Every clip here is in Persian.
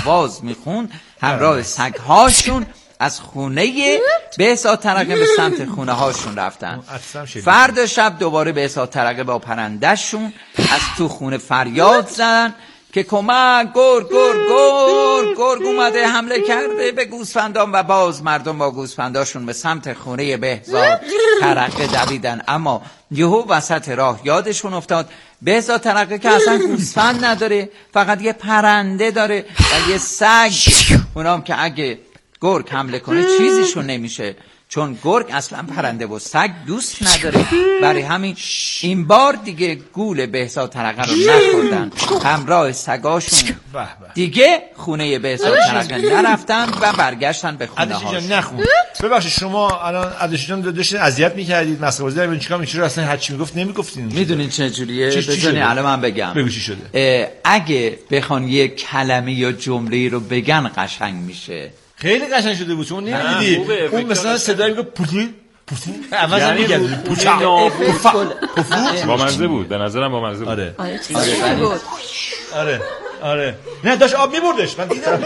آواز میخوند همراه سگ‌هاشون از خونه بهزاد ترقه به سمت خونه هاشون رفتن. فردا شب دوباره بهزاد ترقه با پرنده‌شون از تو خونه فریاد زدن که کمک، گرگ اومده حمله کرده به گوسفندان و باز مردم با گوسفنداشون به سمت خونه بهزاد ترقه دویدن. اما یهو وسط راه یادشون افتاد بهزاد ترقه که اصلا گوسفند نداره، فقط یه پرنده داره و یه سگ، اونام که اگه گرگ حمله کنه چیزیشون نمیشه، چون گرگ اصلا پرنده و سگ دوست نداره. برای همین این بار دیگه گول بهزاد ترقه رو نخوردن، همراه سگاشون دیگه خونه بهزاد ترقه نرفتن و برگشتن به خونه هاشون. ببخشید شما الان عدش جان داشتین اذیت می‌کردید، مسخره بازی دارین، چیکار می‌کردید؟ اصلا هر چی میگفت نمیگفتین. میدونین چه جوریه؟ بزنین الان من بگم. بگو چی شده. اگه بخوان یه کلمه یا جمله‌ای رو بگن قشنگ میشه. خیلی قشنگ شده بود، شما نمیدیدی اون مثلا صدایی میگه پوتی عوض میگه پوچا با مزه بود، به نظرم با مزه بود. آره نه داشت آب میبردش، من دیدم.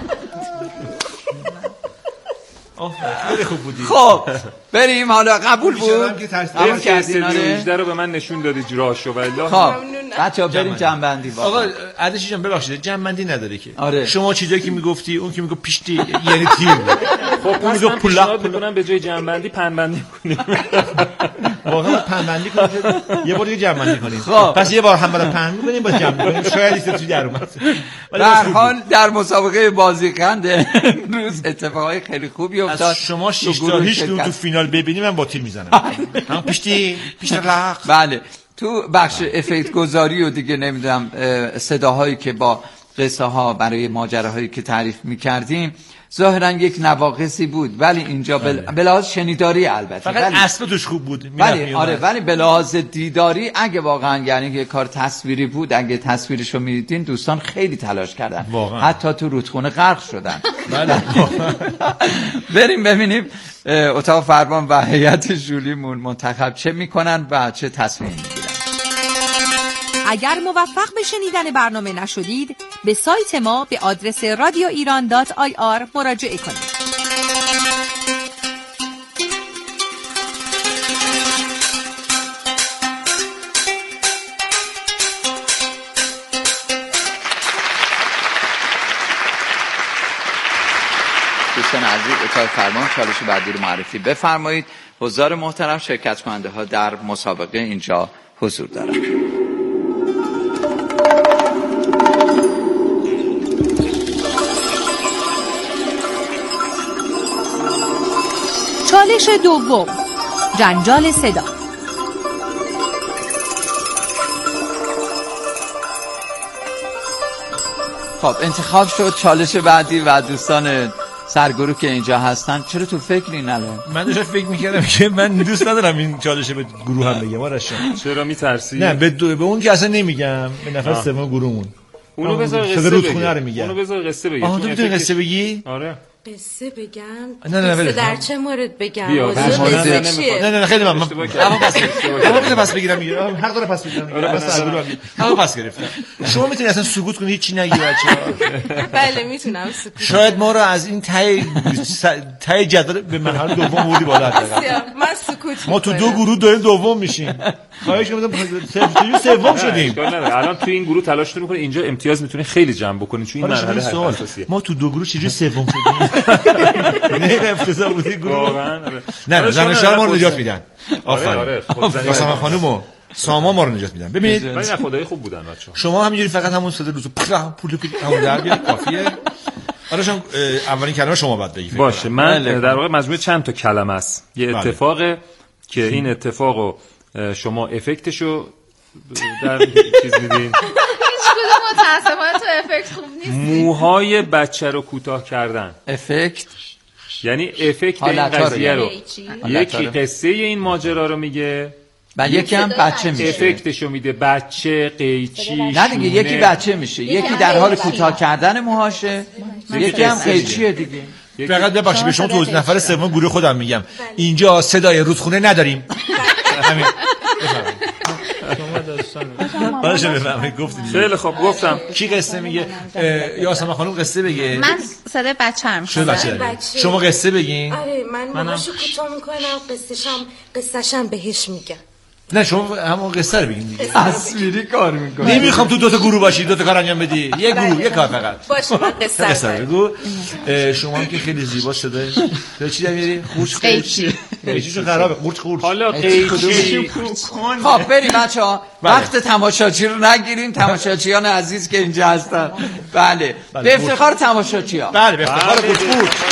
خیلی خوب بودی. خب بریم حالا. قبول بود؟ قبول کردین؟ آره رو به من نشون دادی جراشو والله. خب بچه‌ها بریم جنبندی. آقا عدش جان ببخشید جنبندی نداره که. آره. شما چیزایی که میگفتی، اون که میگه پیشتی یعنی تیر. خب اون میگه پولا میکنم به جای جنبندی پنبندی کنیم. واقعا پنبندی کنیم، یه بار دیگه جنبندی کنیم. پس یه بار هم برای پنبندی کنیم باز جنبندی کنیم، شاید ایست تو در اومد. در حال در مسابقه بازیکند روز اتفاقای خیلی خوبی افتاد. شما 6 تا هیچ تو فینال ببینی من با تیر میزنم. هم پیشتی لق. بله تو بخش افکت گذاری و دیگه نمیدونم صداهایی که با قصه ها برای ماجراهایی که تعریف میکردیم ظاهرا یک نواقصی بود، ولی اینجا به لحاظ شنیداری البته فقط اصلا توش خوب بود. ولی به لحاظ دیداری اگه واقعا یعنی یه کار تصویری بود، اگه تصویرشو میدیدین دوستان خیلی تلاش کردن واقعا. حتی تو رودخونه غرق شدن. بله بریم ببینیم اتاق فرمان و هیئت ژولیمون منتخب چه میکنن و چه تصمیم میگیرن. اگر موفق به شنیدن برنامه نشدید به سایت ما به آدرس radioiran.ir مراجعه کنید. دوستان عزیز اتاق فرمان چالش بعدی رو معرفی بفرمایید. حضار محترم شرکت کننده ها در مسابقه اینجا حضور دارند. چالش دوم، جنجال صدا. خب انتخاب شد چالش بعدی و دوستان سرگروه که اینجا هستن چرا تو فکری نله؟ من داشتم فکر میکردم که من دوست ندارم این چالش به گروه هم بگم. آرش چرا میترسی؟ نه به اون که اصلا نمیگم، به نفر سوم گروهمون. اونو بذار قصه بگی. اونو بذار قصه بگی. تو میتونی قصه بگی؟ آره. قصه بگم؟ نه در چه مورد بگم؟ نه خیلی من پس بگیرم میگم. حق داره پس بگیرم. پس گرفتم. شما میتونی اصلا سکوت کنی هیچی نگی بچه‌ها؟ بله میتونم سکوت. شاید ما رو از این ته جدول به مرحله دوم بردی بالا. من سکوت. ما تو دو گروه داریم دوم میشیم. خواهش می‌کنم سوم شدیم. الان تو این گروه تلاش می‌کنی اینجا امتیاز میتونی خیلی جمع بکنی چون این مرحله حساسیه. ما تو دو گروه چجوری سوم شدیم؟ نه افتضاح بودی گروه. نه زنشار ما رو نجات میدن. آفرین. واسه خانومو ساما ما رو نجات میدن. ببینید ولی خدای خوب بودن بچه‌ها. شما همینجوری فقط همون صدا روزو پول همون در بیاد کافیه. حالا شما اولین کلمه شما بعد بگید. باشه من در واقع مجموعه چند تا کلمه است. یه اتفاقه که این اتفاقو شما افکتشو در چیز میدین. متاسفانه تو افکت خوب نیست. موهای بچه رو کوتاه کردن. افکت یعنی افکت این قضیه رو یکی قصه این ماجرا رو میگه و یکی هم بچه میشه. افکتشو میده بچه قیچی. نه دیگه یکی بچه میشه، یکی در حال کوتاه کردن موهاشه، یکی هم قیچیه دیگه. فقط ببخشید به شما تو نفر سوم گروه خودم میگم اینجا صدای رودخونه نداریم. همین. باشه بفهمید گفتید. خیلی خوب گفتم. کی قصه میگه؟ یاسمن خانم قصه بگه. من صدای بچه‌ام. شما قصه بگین. آره من موهاشو کوتاه میکنم قصه‌شم بهش میگم. نه شما همون قصه رو بگین دیگه. تصویری کار میکنی. نمیخوام تو 2 تا گروه باشی 2 تا کار انجام بدی. یه گروه یه کار فقط. باشه من قصه بگو. شما هم که خیلی زیبا شده. تو چی داری؟ قورچ قیچیشو خرابه. قورچ حالا قیچی خب بریم بچه‌ها. وقت تماشاچی رو نگیریم. تماشاچیان عزیز که اینجا هستن. بله. به افتخار تماشاچی‌ها. بله به افتخار قورچ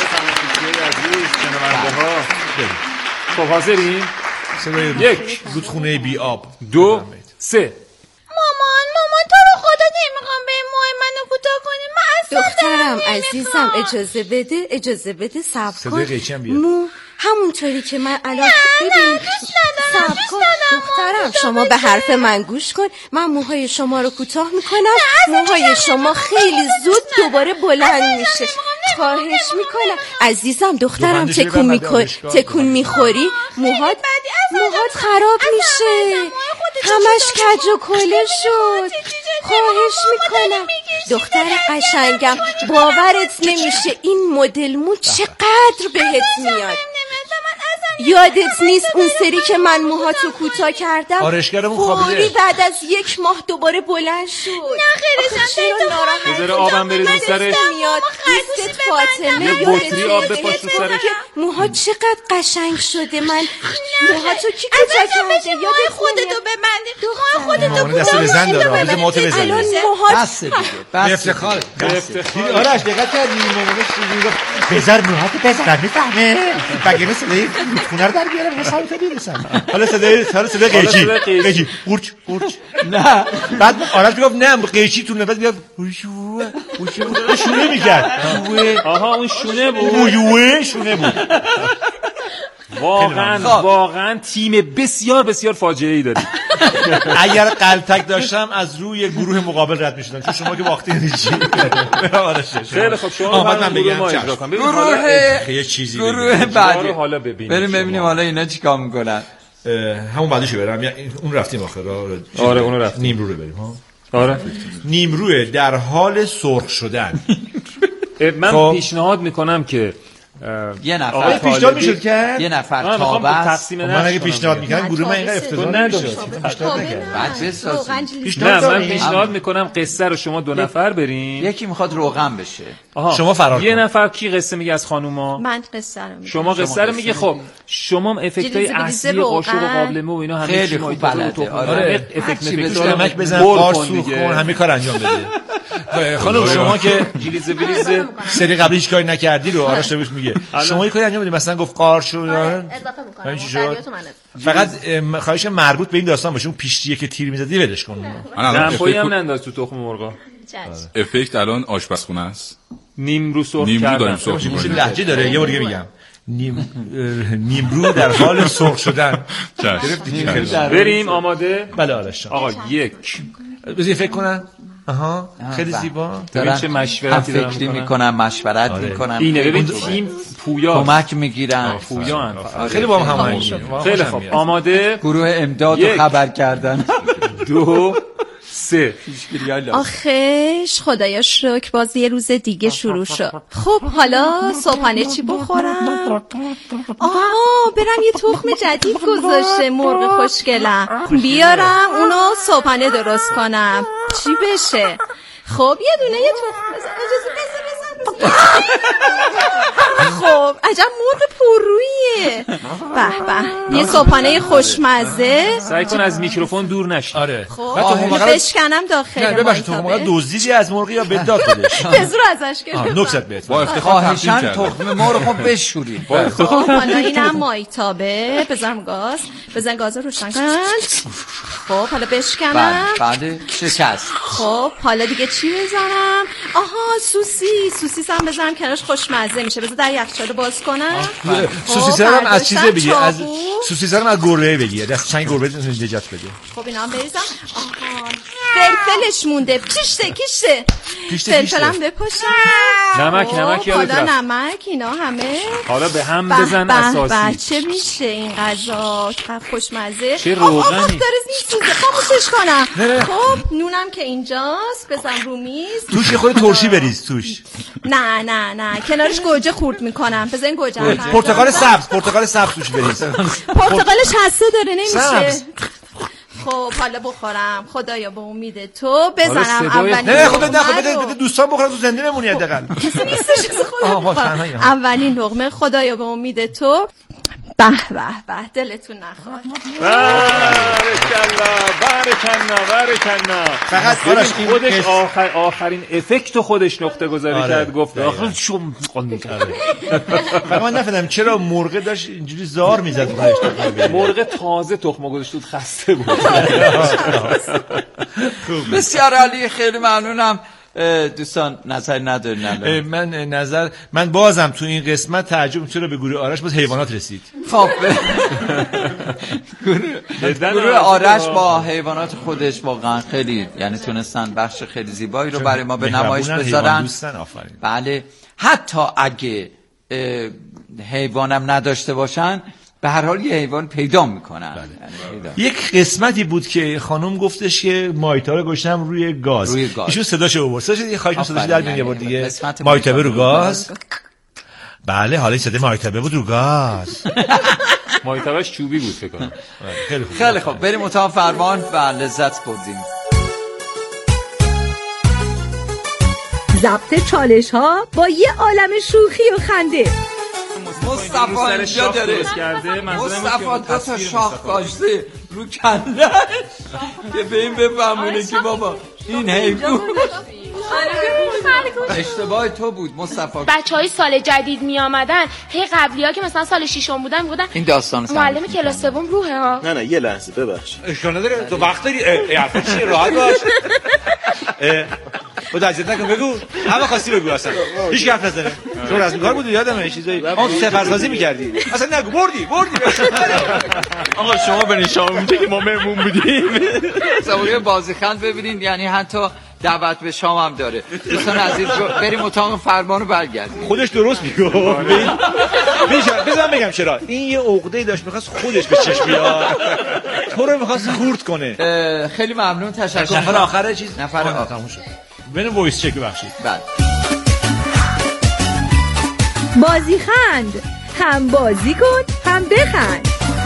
عزیز شنونده‌ها. خب حاضرین؟ 1 رودخونه بی آب 2 3 مامان تو رو خدا نمیخوام به موهای منو کوتاه کنی. من دخترم عزیزم اجازه بده صبر کن. همونطوری که من الان ببین صبر کن دخترم شما به حرف من گوش کن. من موهای شما رو کوتاه میکنم. موهای شما خیلی زود دوباره بلند میشه. خواهش میکنم عزیزم دخترم تکون میخوری موهات خراب میشه. همش کج و کله شد. خواهش میکنم دختر قشنگم باورت نمیشه این مدل مو چقدر بهت میاد. یادت نیست اون سری که من موهاتو کوتاه کردم آرشگرمون فوری خوابیده بعد از 1 ماه دوباره بلند شد. نه خیرشم تو بذاره آبم بریز رو سرش. میاد دوستت فاطمه یه بطری آب بپاش رو سرش. موهات چقدر قشنگ شده. من موهاتو کی کوتاه کرده یادت خودتو ببندی. خودتو مامان دست بزن داره بزن موهاتو بزن. الان موهات بس دیگه. به افتخار آرش دقت کردی مامانش میگه بذار موهاتو بزن میفهمه. مگه مثل خونه رو در بیارم حسابت برسم. حالا صدای قیچی قورچ نه بعد آرش میگفت نه قیچی تو نفس میاد شونه میکرد. آها اون شونه بود. واقعا تیم بسیار بسیار فاجعه ای داری. اگر قلتک داشتم از روی گروه مقابل رد میشدم چون شما که واقعی نمیشی. خیلی خب شما من بگم گروه بعدی حالا ببینیم حالا اینا چیکار میکنن. همون بعدیشو برم اون رفتیم آخر. آره اون رفتیم. نیمرو رو بریم ها. آره نیمروه در حال سرخ شدن. من پیشنهاد میکنم که یه نفر پیشنهاد میشد کرد. یه نفر تابست. من اگه پیشنهاد میکنم گروه من اینقدر افتضاح نمیشد. بعد بسازیم. نه من پیشنهاد میکنم قصه رو شما 2 نفر برین. یکی میخواد روغن بشه. شما فرار یه نفر کی قصه میگه از خانوما؟ من قصه رو میگم. شما قصه رو میگه. خب شما افکتای اصلی قاشق و قابلمه و اینا همه خیلی خوب بلده. آره افکت نمک بزن قارص کن همه کار انجام بده. خانم شما که جلیزه بریزه سری قبلیش کاری نکردی رو آرش بهش میگه شما یه کاری انجام بدید مثلا گفت قارص شد اضافه میکنم. فقط خواهش مربوط به این داستان باشه اون پیشتیه که تیر میزدی ولش کن. دمپایی هم ننداز تو تخم مرغا. افکت الان آشپزخونه است. نیمرو سرخ کردن. لهجه داره. یه بار دیگه میگم نیمرو در حال سرخ شدن. بریم آماده؟ بله آرش آقا 1 بذار فکر کنن. آها خیلی زیبا. ببین چه مشورتی دارن فکری میکنن مشورت میکنن. اینه ببین تیم پویا کمک میگیرن. پویا خیلی با هم هماهنگی. خیلی خوب آماده. گروه امداد رو خبر کردن. 2 3 آخش خدایا شکر باز یه روز دیگه شروع شد. خب حالا صبحانه چی بخورم؟ برم یه تخم جدید گذاشته مرغ خوشگلم بیارم اونو صبحانه درست کنم. چی بشه؟ خب یه دونه یه تخم بزن. خب عجب مرغ پررویه. به یه صبحانه خوشمزه. سعی کن از میکروفون دور نشی. آره خب بشکنم داخل. نه ببخشید تو موقع دزدیدی از مرغ یا به داد خودش. بزرگ ازش گرفت. نکست بهت با افتخار خواهشاً تخم مرغ رو بشورید. خب حالا اینم مایتابه. بذارم بزن گاز رو روشن کن. خب حالا بشکنم. بعد شکست. خب حالا دیگه چی بزنم؟ آها سوسیس هم بزنم کنارش خوشمزه میشه. بذار در یخچال باز کنم. سوسیس هم از چیز بگی، از سوسیس هم از گربه بگی، دست چنگ گربه نجات بده. خب اینا هم بریزم. فلفلش مونده. کیشه فلفلم بپاشم. نمک یادت رفت. حالا نمک اینا همه. حالا به هم بزن اساسی. چه میشه این غذا؟ خوشمزه. چه روغنی. داره میسوزه. خاموشش کنم. خب نونم که اینجاست. بزن رو میز. توش خود ترشی بریز توش. نه کنارش گوجه خورد میکنم. بزن این گوجه. پرتقال سبز توش بریز. پرتقالش حسه داره نمیشه. خب حالا بخورم. خدایا به امید تو بزنم اولین. نه بده دوستان بخورن تو زنده بمونی حداقل. کسی نیستش اولین لقمه. خدایا به امید تو. به دلتون نخواد. بارکالله. فقط خودش آخرین افکت خودش نقطه گذاری کرد. گفت آخر شوم می‌کرد. من نفهمیدم چرا مرغ داشت اینجوری زار میزد. مرغ تازه تخم گذاشت بود، خسته بود. بسیار عالی، خیلی ممنونم. دوستان نظر ندارین؟ من بازم تو این قسمت تعجب چرا به گروه آرش باز حیوانات رسید. خب گروه آرش با حیوانات خودش واقعا خیلی، یعنی تونستن بخش خیلی زیبایی رو برای ما به نمایش بذارن. بله، حتی اگه حیوانم نداشته باشن به هر حال یه حیوان پیدا میکنن. یک قسمتی بود که خانم گفتش که مایتا رو گذاشتم روی گاز. ایشون صداشو آورد. یه خواهش صداش در میاد بود دیگه. مایتا رو گاز. بله، حالا این صدای مایتا بود رو گاز. مایتاش چوبی بود فکر کنم. خیلی خوب، بریم اتاق فرمان و لذت بردیم. ضبط چالش ها با یه عالم شوخی و خنده. مصطفی اینجا داره. مصطفی دو تا شاخ کاشته رو کلش که به این بفهمونه که بابا این حیوان. اشتباه تو بود مصطفی. بچهای سال جدید می آمدن، هی قبلی‌ها که مثلا سال 6م بودن این داستان معلم کلاس سوم روحه ها. نه یه لحظه ببخش. اشکال نداره، تو وقت داری. حرفا چیه؟ راحت باش. خود عزیز نکن، بگو. همه خواستی بگو اصلا. هیچ حرف نزنه. تو رسمی کار بود یادمه یه چیزایی. اون سفرسازی می‌کردی. اصلا نگو، بردی. آقا شما برین شام میگه که ما مهمون بودیم. سواره بازیخند ببینین، یعنی حتی دعوت به شام هم داره. دوستان عزیز بریم اتاق فرمان رو برگردیم. خودش درست میگه. بذار بگم چرا. این یه عقده‌ای داشت می‌خواست خودش به چشم بیاد. تو رو می‌خواست خورد کنه. خیلی ممنون، تشکر. نفر آخره چیز؟ نفر آخر شد. بریم وایس چک ببخشید. بله. بازیخند، هم بازی کن هم بخند.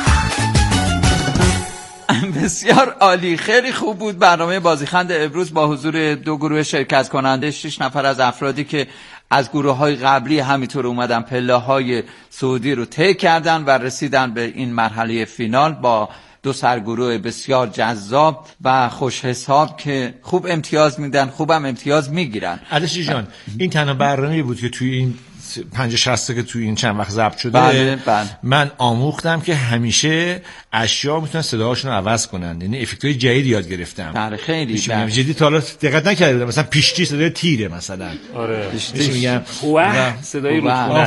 بسیار عالی، خیلی خوب بود برنامه بازیخند امروز با حضور دو گروه شرکت کننده. 6 نفر از افرادی که از گروه‌های قبلی همینطور اومدن پله‌های سعودی رو طی کردن و رسیدن به این مرحله فینال با دو سرگروه بسیار جذاب و خوش حساب که خوب امتیاز میدن، خوبم امتیاز میگیرن. علیشی جان، این تنها برنامه‌ای بود که توی این 50-60 که توی این چند وقت ضبط شده. بله. من آموختم که همیشه اشیا میتونن صداهاشون رو عوض کنن، یعنی افکت‌های جدید یاد گرفتم. بله خیلی جدی تا حالا دقت نکرده بودم. مثلا پیشتی صدای تیره مثلا. آره پیشتی میگم صدای رودخونه.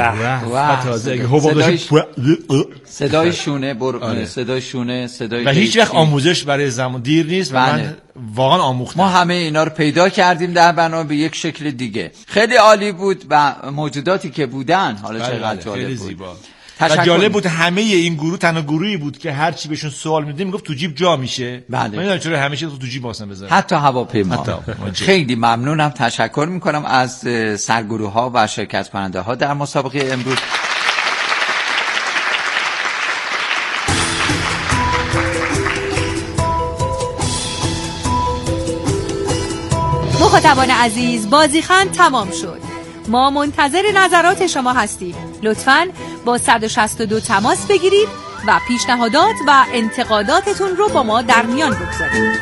صدای شونه صدای شونه، صدای و هیچ وقت آموزش برای زمان دیر نیست و من واقعا آموختم. ما همه اینا رو پیدا کردیم در برنامه به یک شکل دیگه. خیلی عالی بود و موجوداتی که بودن حالا چقدر جالب بود. و جالب بود همه این گروه تنها گروهی بود که هر چی بهشون سوال میدیم میگفت تو جیب جا میشه. من نمیدونم چرا همیشه تو جیب واسه بذارم. حتی هواپیما. خیلی ممنونم، تشکر میکنم از سرگروه ها و شرکت کننده ها در مسابقه امروز. مخاطبان عزیز، بازیخند تمام شد. ما منتظر نظرات شما هستیم. لطفاً با 162 تماس بگیرید و پیشنهادات و انتقاداتتون رو با ما در میان بگذارید.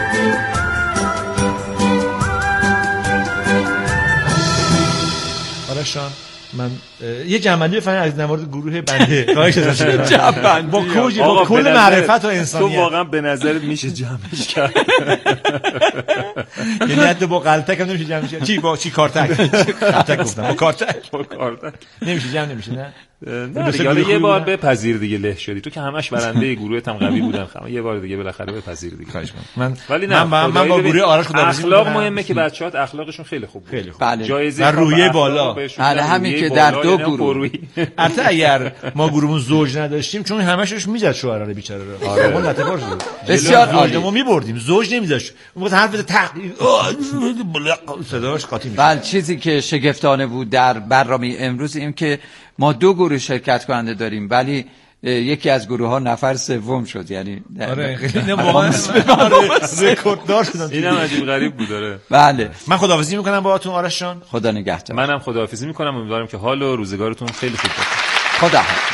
آرشان، من یه جنبندی بفرمایید از نماد گروه بنده. خواهش ازتون. جنبندی با کل معرفت و انسانیت. تو واقعا به نظر میشه جمعش کرد. یعنی حتی با قلتک هم نمیشه جمع شه. چی کارتک گفتم با کارتک نمیشه جمع نمیشه. نه دیگه یه بار بپذیر دیگه له شدی تو که همش برنده گروهت هم قوی بودم یه بار دیگه بالاخره بپذیر دیگه. من با گروه آرش خداحافظی اخلاق مهمه که بچه‌ها اخلاقشون خیلی خوب بود. جایزه روحیه بالا. بله همین که در دو گروه البته اگر ما گروهمون زوج نداشتیم چون همشش میزد شوهر رو بیچاره رو. آره اون لطفه باشه. بسیار عالی. ما میبردیم زوج نمیذاشت. اون وقت حرف تحقیق صداش قاطی میشه. بله چیزی که شگفتانه بود در برنامه امروز این که ما 2 گروه شرکت کننده داریم ولی یکی از گروه ها نفر سوم شد. یعنی آره خیلی واقعا رکورددار شدن. اینم عجیب غریب بود. داره. بله من خداحافظی میکنم باهاتون آرش جان. خدا نگهدار. منم خداحافظی میکنم. امیدوارم که حال و روزگارتون خیلی خوب باشه. خدا حافظ.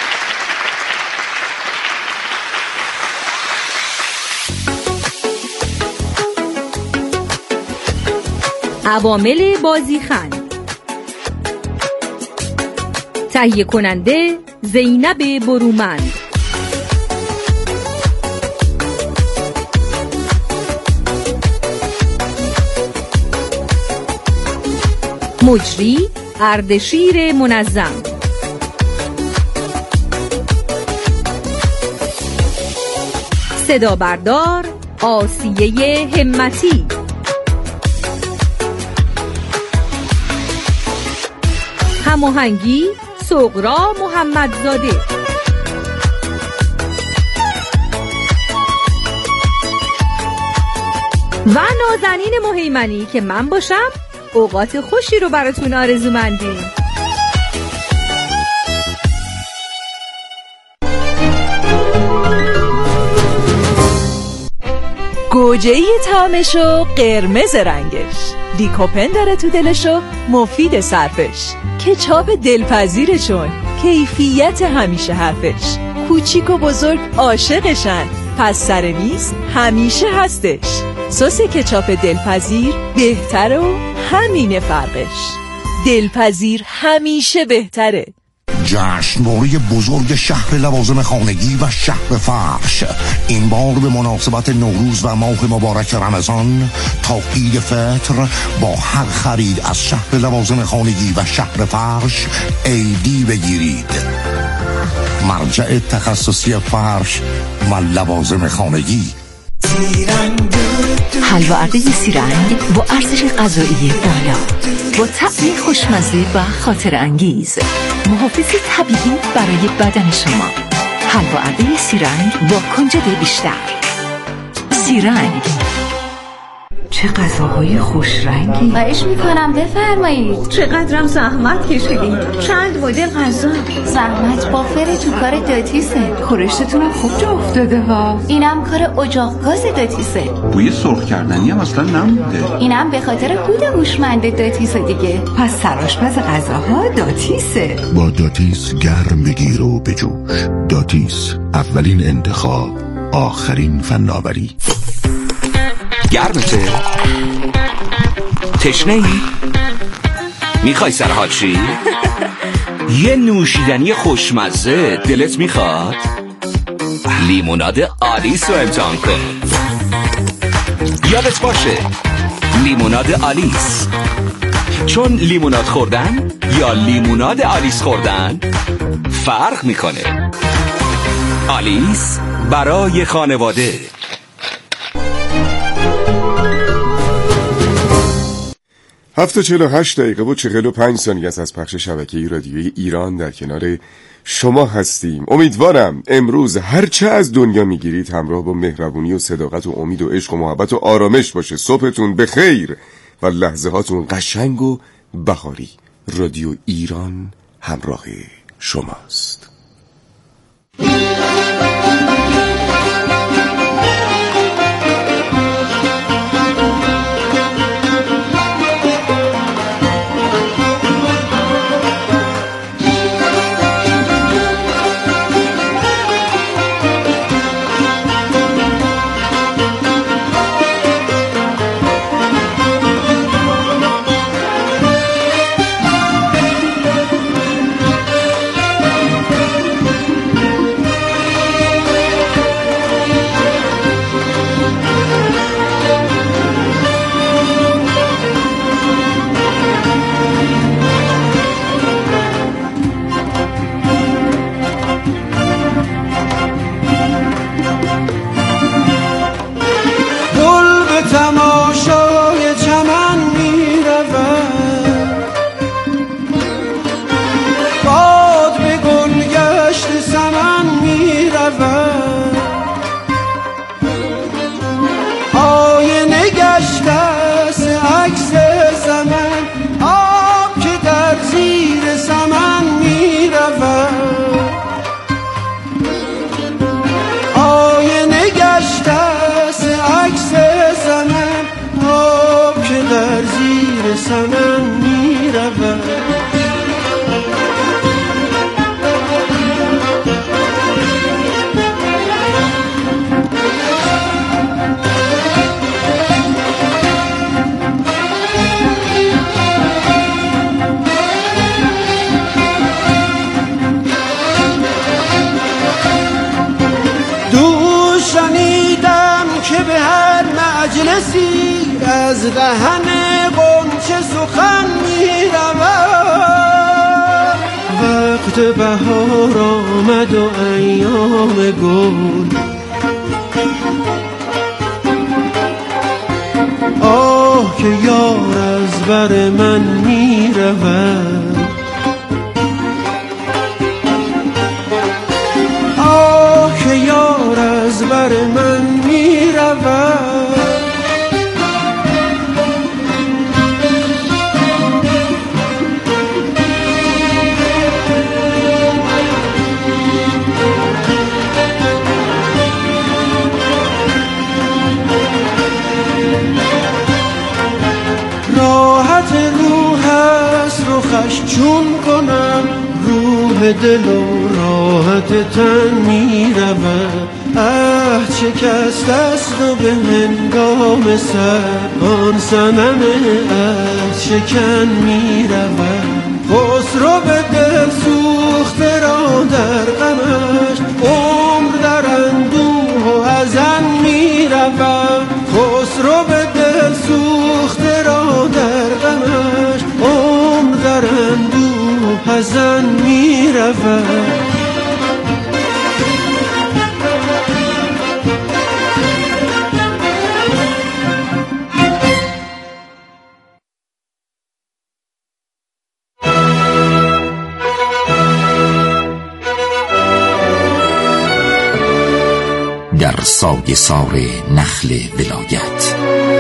عوامل بازیخند. تهیه کننده زینب برومند. مجری اردشیر منظم. صدا بردار آسیه همتی. هماهنگی سغرا محمدزاده. و نازنین مهیمنی که من باشم اوقات خوشی رو براتون آرزومندیم. گوجه‌ای طعمشو قرمز رنگش، لیکوپن داره تو دلشو مفید صرفش، کچاپ دلپذیرشون کیفیت همیشه حرفش، کوچیک و بزرگ عاشقشن پس سر نیست همیشه هستش. سس کچاپ دلپذیر بهتره و همینه فرقش، دلپذیر همیشه بهتره. جشنواره بزرگ شهر لوازم خانگی و شهر فرش این بار به مناسبت نوروز و ماه مبارک رمضان تا عید فطر با هر خرید از شهر لوازم خانگی و شهر فرش ایدی بگیرید. مرجع تخصصی فرش و لوازم خانگی. حلوا ارده سیرنگ با ارزش غذایی بالا، با طعمی خوشمزه و خاطر انگیز، محافظ طبیعی برای بدن شما. حلوا ارده سیرنگ با کنجد بیشتر. سیرنگ. چه غذاهای خوش رنگی. خواهش میکنم بفرمایید. چقدرم زحمت کشیدین. چند مدل غذا. زحمت بافر تو کار داتیسه. خورشتتونم خوب جا افتاده ها. اینم کار اجاق گاز داتیسه. بوی سرخ کردنی هم اصلا نمونده. اینم به خاطر هود هوشمند داتیسه دیگه. پس سرآشپز غذاها داتیسه. با داتیس گرم بگیر و بجوش. داتیس، اولین انتخاب، آخرین فناوری. گرمته؟ تشنه‌ای؟ میخوای سرحال شی؟ یه نوشیدنی خوشمزه دلت میخواد؟ لیموناد آلیس رو امتحان کن. یادت باشه لیموناد آلیس، چون لیموناد خوردن یا لیموناد آلیس خوردن فرق میکنه. آلیس برای خانواده. 7:48 و 45 ثانیه از پخش شبکه‌ای رادیویی ایران در کنار شما هستیم. امیدوارم امروز هرچه از دنیا میگیرید همراه با مهربونی و صداقت و امید و عشق و محبت و آرامش باشه. صبحتون بخیر و لحظه هاتون قشنگ و بهاری. رادیو ایران همراه شماست. از دهن غنچه سخن می‌رود وقت بهار آمد و ایام گل آه که یار از بر من می‌رود آه که یار از بر من می‌رود راحت روح است رخش چون کنم روح دل و راحت تن می رود شکست است و به هنگام سر آن صنم شکن می رود خسرو به دل سوخته را در غمش عمر در اندوه و حزن می رود خسرو به دل سوخته را در غمش عمر در اندوه و حزن می رود در سایه سار نخل ولایت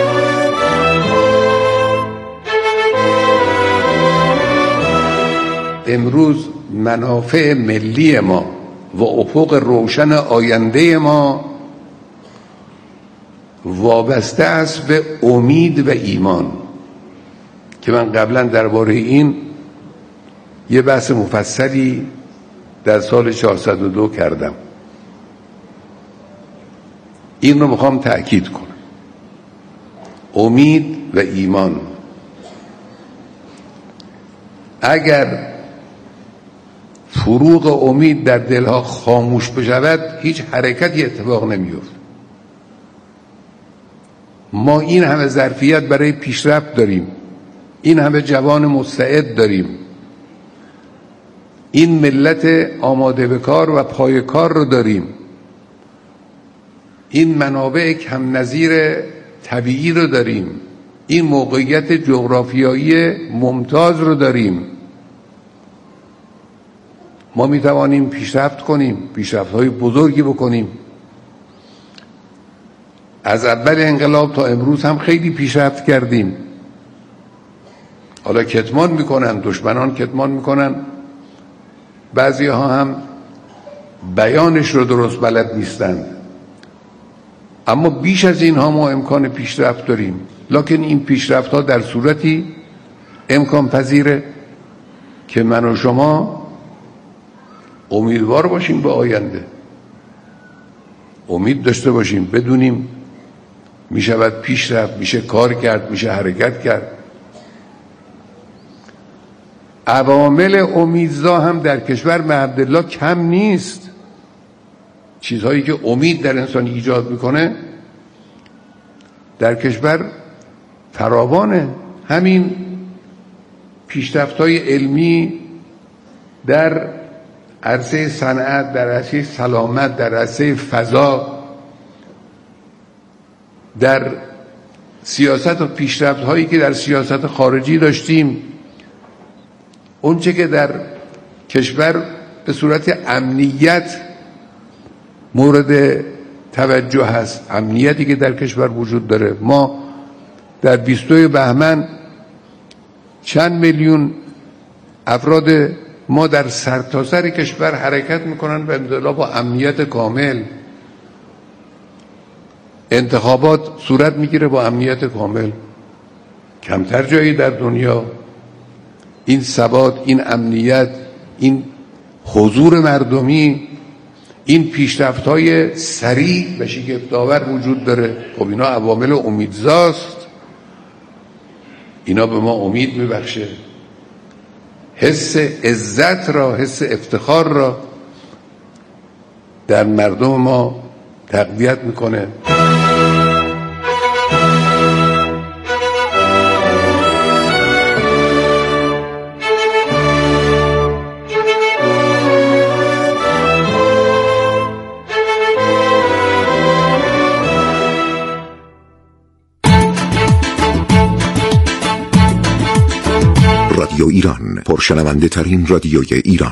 امروز منافع ملی ما و افق روشن آینده ما وابسته است به امید و ایمان که من قبلا درباره این یه بحث مفصلی در سال 402 کردم. این رو میخوام تأکید کنم. امید و ایمان. اگر فروغ امید در دلها خاموش بشود هیچ حرکتی اتفاق نمیفته. ما این همه ظرفیت برای پیشرفت داریم، این همه جوان مستعد داریم، این ملت آماده به کار و پای کار رو داریم، این منابع کم نظیر طبیعی رو داریم، این موقعیت جغرافیایی ممتاز رو داریم. ما می توانیم پیشرفت کنیم، پیشرفت‌های بزرگی بکنیم. از اول انقلاب تا امروز هم خیلی پیشرفت کردیم. حالا کتمان میکنن، دشمنان کتمان میکنن، بعضی ها هم بیانش رو درست بلد نیستند، اما بیش از اینها ما امکان پیشرفت داریم. لکن این پیشرفت ها در صورتی امکان پذیره که من و شما امیدوار باشیم به آینده، امید داشته باشیم، بدونیم میشود پیشرفت، میشه کار کرد، میشه حرکت کرد. عوامل امیدزا هم در کشور معبدالله کم نیست. چیزهایی که امید در انسان ایجاد میکنه در کشور فراوانه. همین پیشرفت‌های علمی در عرصه صنعت، در عرصه سلامت، در عرصه فضا، در سیاست و پیشرفت‌هایی که در سیاست خارجی داشتیم، اونچه که در کشور به صورت امنیت مورد توجه هست، امنیتی که در کشور وجود داره. ما در 22 بهمن چند میلیون افراد ما در سرتاسر کشور حرکت میکنن به امتداد با امنیت کامل. انتخابات صورت میگیره با امنیت کامل. کمتر جایی در دنیا این ثبات، این امنیت، این حضور مردمی، این پیشرفت‌های سریع و شگفت‌آور وجود داره. خب اینا عوامل امیدزاست، اینا به ما امید میبخشه، حس عزت را، حس افتخار را در مردم ما تقویت میکنه. ایران، پرشنونده ترین رادیوی ایران.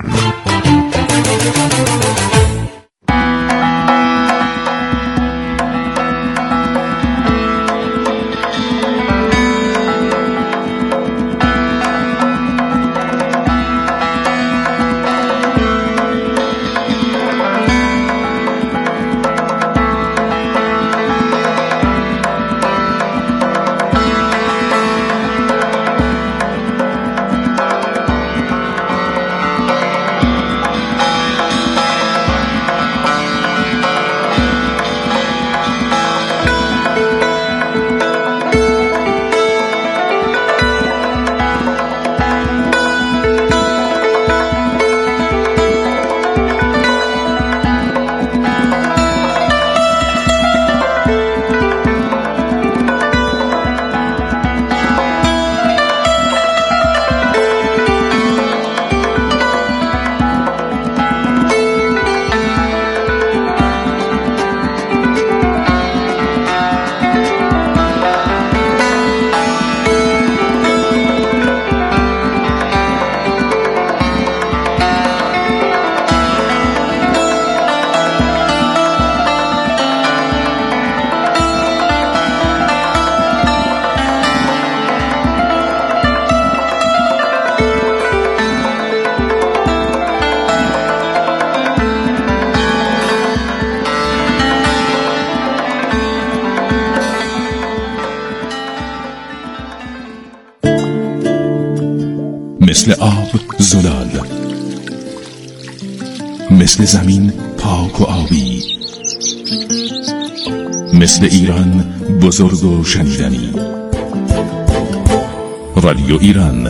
مثل آب زلال، مثل زمین پاک و آبی، مثل ایران بزرگ و شنیدنی. رادیو ایران.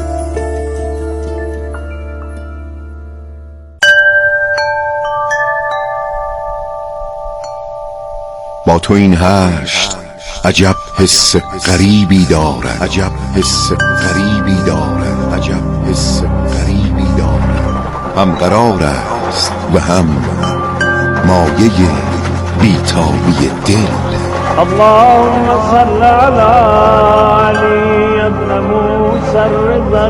با تو این هشت عجب حس غریبی دارد، عجب حس غریبی دارد، عجب حس غریبی دارد. هم قرار است و هم مایه بیتابی دل. اللهم صل على علي ابن موسى الرضا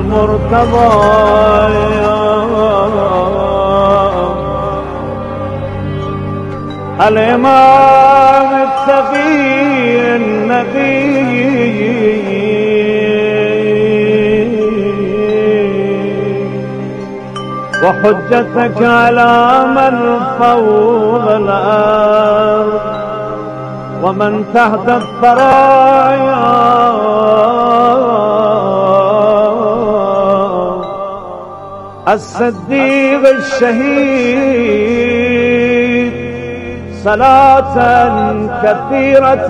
المرتضى الإمام التقي النبي وحجتك على من فوق الأرض ومن تحت الثرايا الصديق الشهيد صلاة كثيرة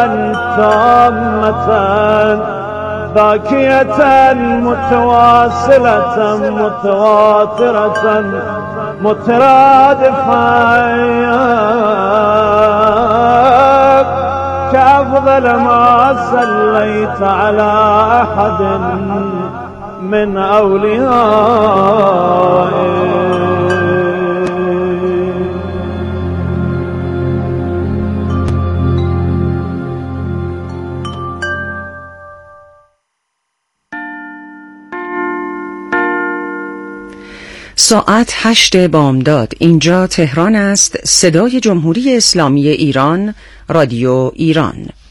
تامة باكية متواصلة متواترة مترادفة كأفضل ما صليت على أحد من أوليائه. ساعت 8 بامداد. اینجا تهران است. صدای جمهوری اسلامی ایران، رادیو ایران.